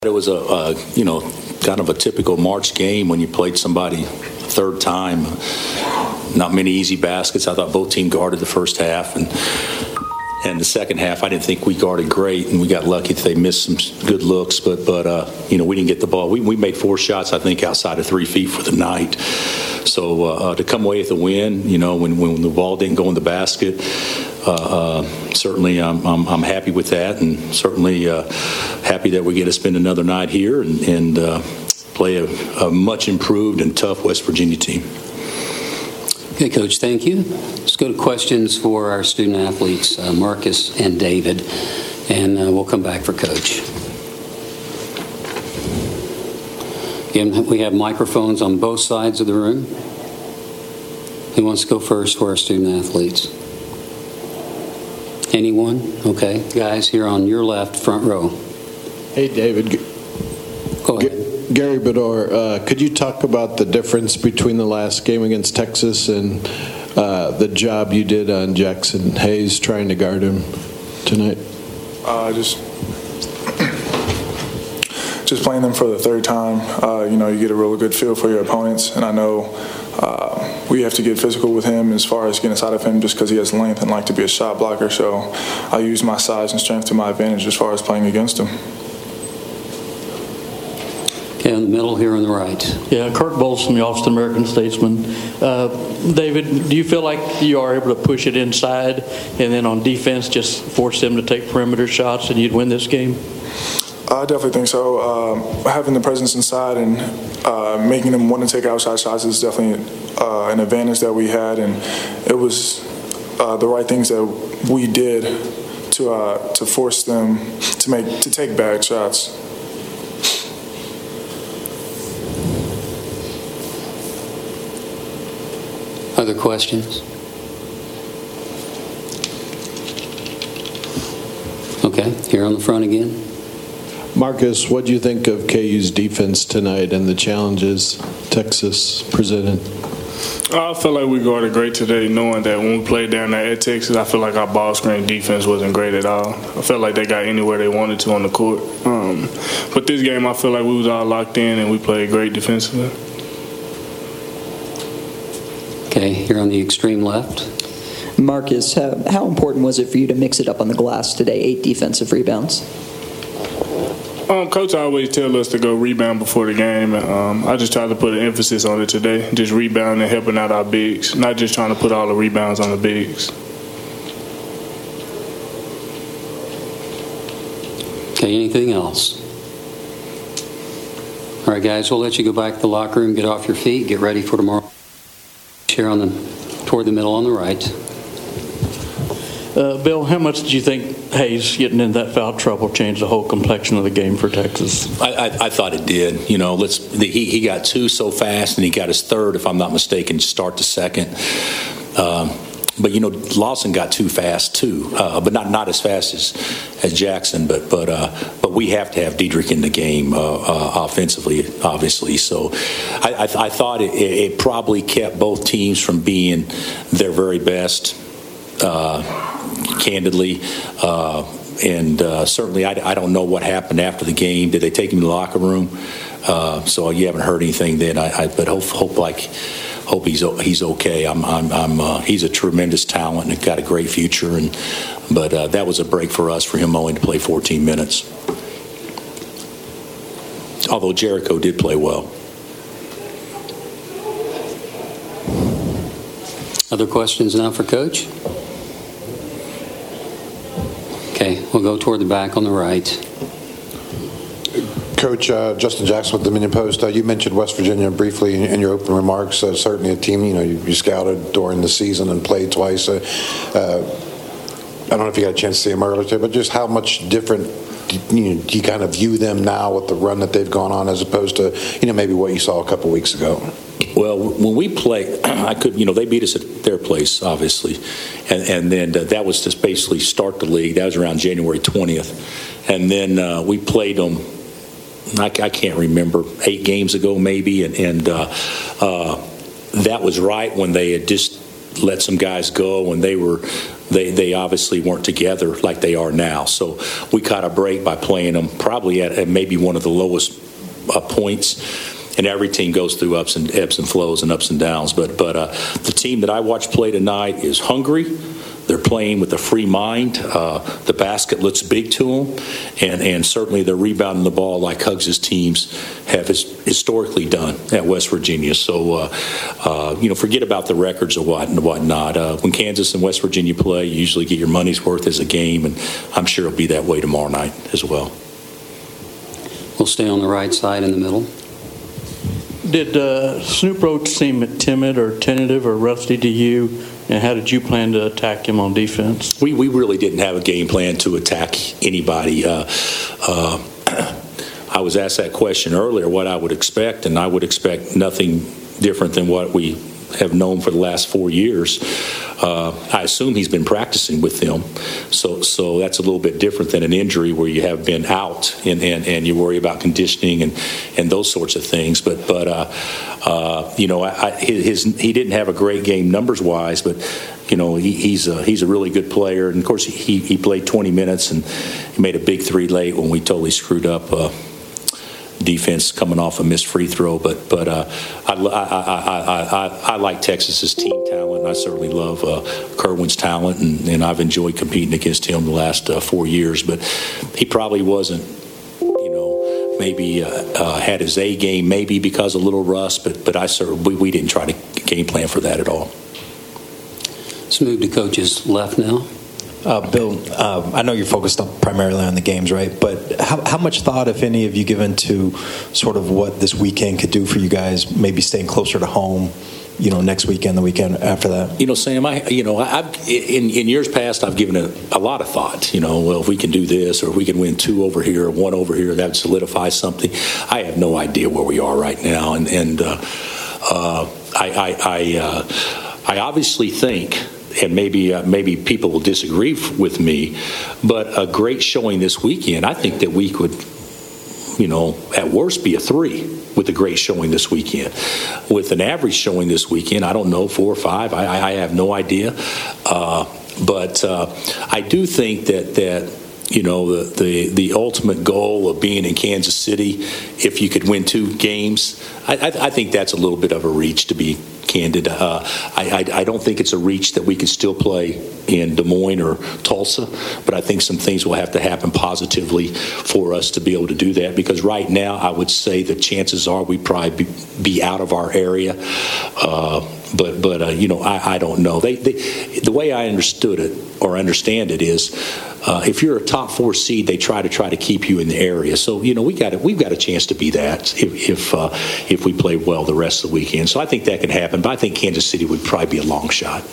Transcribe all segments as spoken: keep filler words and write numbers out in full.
It was a, uh, you know, kind of a typical March game when you played somebody third time. Not many easy baskets. I thought both teams guarded the first half, and and the second half I didn't think we guarded great, and we got lucky that they missed some good looks. But but uh, you know, we didn't get the ball. We we made four shots, I think, outside of three feet for the night. So uh, to come away with a win, you know, when when the ball didn't go in the basket. Uh, uh, certainly, I'm, I'm I'm happy with that, and certainly uh, happy that we get to spend another night here and, and uh, play a, a much improved and tough West Virginia team. Okay, Coach, thank you. Let's go to questions for our student athletes, uh, Marcus and David, and uh, we'll come back for Coach. Again, we have microphones on both sides of the room. Who wants to go first for our student athletes? Anyone? Okay. Guys, here on your left, front row. Hey, David. Go ahead. G- Gary Bedore, uh, could you talk about the difference between the last game against Texas and uh, the job you did on Jackson Hayes trying to guard him tonight? Uh, just just playing them for the third time, uh, you know, you get a really good feel for your opponents, and I know uh, we have to get physical with him as far as getting inside of him just because he has length and like to be a shot blocker. So I use my size and strength to my advantage as far as playing against him. Okay, in the middle here on the right. Yeah, Kirk Bowles from the Austin American Statesman. Uh, David, do you feel like you are able to push it inside and then on defense just force them to take perimeter shots and you'd win this game? I definitely think so. Uh, having the presence inside and uh, making them want to take outside shots is definitely uh, an advantage that we had, and it was uh, the right things that we did to uh, to force them to make to take bad shots. Other questions? Okay, here on the front again. Marcus, what do you think of K U's defense tonight and the challenges Texas presented? I feel like we guarded great today, knowing that when we played down there at Texas, I feel like our ball screen defense wasn't great at all. I felt like they got anywhere they wanted to on the court. Um, but this game, I feel like we was all locked in and we played great defensively. Okay, here on the extreme left. Marcus, how, how important was it for you to mix it up on the glass today, eight defensive rebounds? Um, Coach always tell us to go rebound before the game. Um, I just tried to put an emphasis on it today, just rebounding and helping out our bigs, not just trying to put all the rebounds on the bigs. Okay, anything else? All right, guys, we'll let you go back to the locker room, get off your feet, get ready for tomorrow. Here on the toward the middle on the right. Uh, Bill, how much did you think Hayes getting in that foul trouble changed the whole complexion of the game for Texas? I, I, I thought it did. You know, let's the, he he got two so fast, and he got his third, if I'm not mistaken, to start the second. Um, but you know, Lawson got too fast too, uh, but not not as fast as as Jackson. But but uh, but we have to have Diedrich in the game uh, uh, offensively, obviously. So I, I, I thought it, it probably kept both teams from being their very best. Uh, candidly, uh, and uh, certainly I, I don't know what happened after the game. Did they take him to the locker room? Uh, so you haven't heard anything then. I, I but hope hope like hope he's he's okay. I'm I'm, I'm uh, he's a tremendous talent and got a great future. And but uh, that was a break for us for him only to play fourteen minutes. Although Jericho did play well. Other questions now for Coach? Okay, we'll go toward the back on the right. Coach, uh, Justin Jackson with the Dominion Post. Uh, you mentioned West Virginia briefly in, in your opening remarks. Uh, certainly a team, you know, you, you scouted during the season and played twice. Uh, uh, I don't know if you got a chance to see them earlier today, but just how much different do you, do you kind of view them now with the run that they've gone on as opposed to, you know, maybe what you saw a couple weeks ago? Well, when we play, I could, you know, they beat us at their place, obviously, and and then uh, that was just basically start the league. That was around January twentieth, and then uh, we played them. I, I can't remember eight games ago, maybe, and and uh, uh, that was right when they had just let some guys go, and they were they they obviously weren't together like they are now. So we caught a break by playing them probably at, at maybe one of the lowest uh, points. And every team goes through ups and ebbs and flows and ups and downs. But but uh, the team that I watched play tonight is hungry. They're playing with a free mind. Uh, the basket looks big to them, and, and certainly they're rebounding the ball like Huggs' teams have his, historically done at West Virginia. So, uh, uh, you know, forget about the records or what and whatnot. Uh, when Kansas and West Virginia play, you usually get your money's worth as a game, and I'm sure it'll be that way tomorrow night as well. We'll stay on the right side in the middle. Did uh, Snoop Roach seem timid or tentative or rusty to you? And how did you plan to attack him on defense? We we really didn't have a game plan to attack anybody. Uh, uh, I was asked that question earlier, what I would expect, and I would expect nothing different than what we have known for the last four years. Uh, I assume he's been practicing with them, so so that's a little bit different than an injury where you have been out and, and, and you worry about conditioning and, and those sorts of things. But but uh, uh, you know, I, his he didn't have a great game numbers wise, but you know he, he's a, he's a really good player. And of course he he played twenty minutes and he made a big three late when we totally screwed up. Uh, defense coming off a missed free throw, but but uh, I, I, I, I, I like Texas's team talent. I certainly love uh, Kerwin's talent, and, and I've enjoyed competing against him the last uh, four years. But he probably wasn't, you know, maybe uh, uh, had his A game, maybe because of a little rust. But but I certainly we, we didn't try to game plan for that at all. Let's move to coach's left now. Uh, Bill, uh, I know you're focused on primarily on the games, right? But how, how much thought, if any, have you given to sort of what this weekend could do for you guys, maybe staying closer to home, you know, next weekend, the weekend after that? You know, Sam, I, you know, I've in, in years past, I've given it a lot of thought. You know, well, if we can do this, or if we can win two over here, or one over here, that would solidify something. I have no idea where we are right now, and and uh, uh, I I I, uh, I obviously think. And maybe uh, maybe people will disagree f- with me, but a great showing this weekend, I think that we could, you know, at worst be a three with a great showing this weekend. With an average showing this weekend, I don't know, four or five, I, I have no idea. Uh, but uh, I do think that, that you know, the, the, the ultimate goal of being in Kansas City, if you could win two games, I, I, I think that's a little bit of a reach, to be candid. Uh, I, I, I don't think it's a reach that we can still play in Des Moines or Tulsa, but I think some things will have to happen positively for us to be able to do that, because right now I would say the chances are we probably be, be out of our area. Uh, but, but uh, you know, I, I don't know. They, they, the way I understood it or understand it is uh, if you're a top four seed, they try to try to keep you in the area. So, you know, we got we've got a chance to be that if if, uh, if we play well the rest of the weekend. So I think that could happen. But I think Kansas City would probably be a long shot.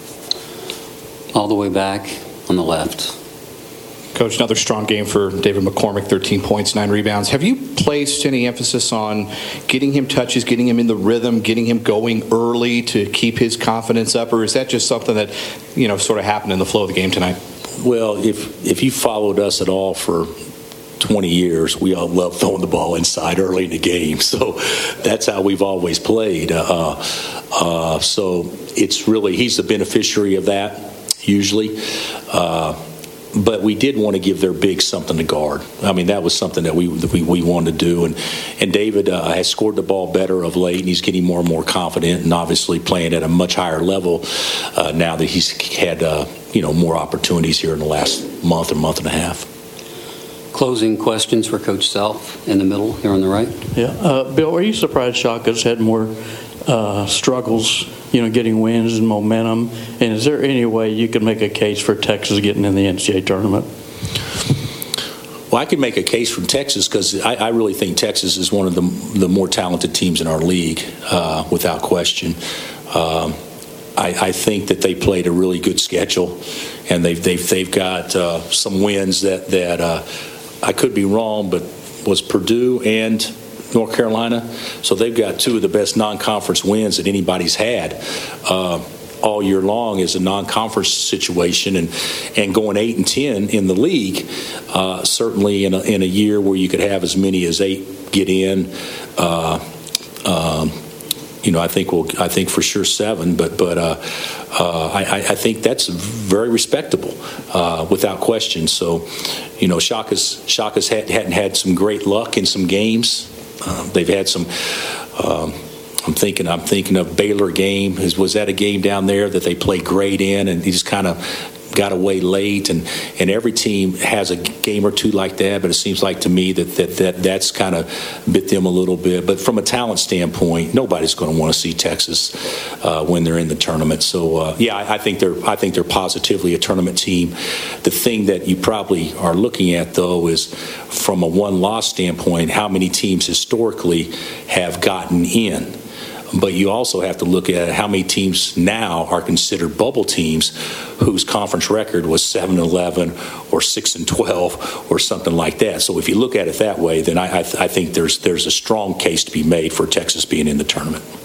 All the way back on the left. Coach, another strong game for David McCormick, thirteen points, nine rebounds. Have you placed any emphasis on getting him touches, getting him in the rhythm, getting him going early to keep his confidence up, or is that just something that, you know, sort of happened in the flow of the game tonight? Well, if if you followed us at all for twenty years, we all love throwing the ball inside early in the game. So that's how we've always played. Uh, uh, so it's really, he's the beneficiary of that, usually. Uh, but we did want to give their bigs something to guard. I mean, that was something that we that we, we wanted to do. And, and David uh, has scored the ball better of late, and he's getting more and more confident, and obviously playing at a much higher level uh, now that he's had, uh, you know, more opportunities here in the last month or month and a half. Closing questions for Coach Self in the middle, here on the right. Yeah. Uh, Bill, are you surprised Shaka's had more uh, struggles, you know, getting wins and momentum? And is there any way you could make a case for Texas getting in the N C double A tournament? Well, I could make a case for Texas because I, I really think Texas is one of the, the more talented teams in our league, uh, without question. Um, I, I think that they played a really good schedule, and they've they've they've got uh, some wins that that uh, I could be wrong, but was Purdue and North Carolina. So they've got two of the best non-conference wins that anybody's had uh, all year long as a non-conference situation, and and going eight and ten in the league, uh, certainly in a, in a year where you could have as many as eight get in. Uh, um, you know, I think we'll, I think for sure seven, but but uh, uh, I, I think that's very respectable, uh, without question. So, you know, Shaka's Shaka's had, hadn't had some great luck in some games. Uh, they've had some. Um, I'm thinking. I'm thinking of Baylor game. Is, was that a game down there that they played great in, and he just kind of got away late, and, and every team has a game or two like that, but it seems like to me that, that, that that's kind of bit them a little bit. But from a talent standpoint, nobody's going to want to see Texas uh, when they're in the tournament. So uh, yeah, I, I think they're I think they're positively a tournament team. The thing that you probably are looking at, though, is from a one-loss standpoint, how many teams historically have gotten in. But you also have to look at how many teams now are considered bubble teams whose conference record was seven and eleven or six and twelve or something like that. So if you look at it that way, then I, I, th- I think there's there's a strong case to be made for Texas being in the tournament.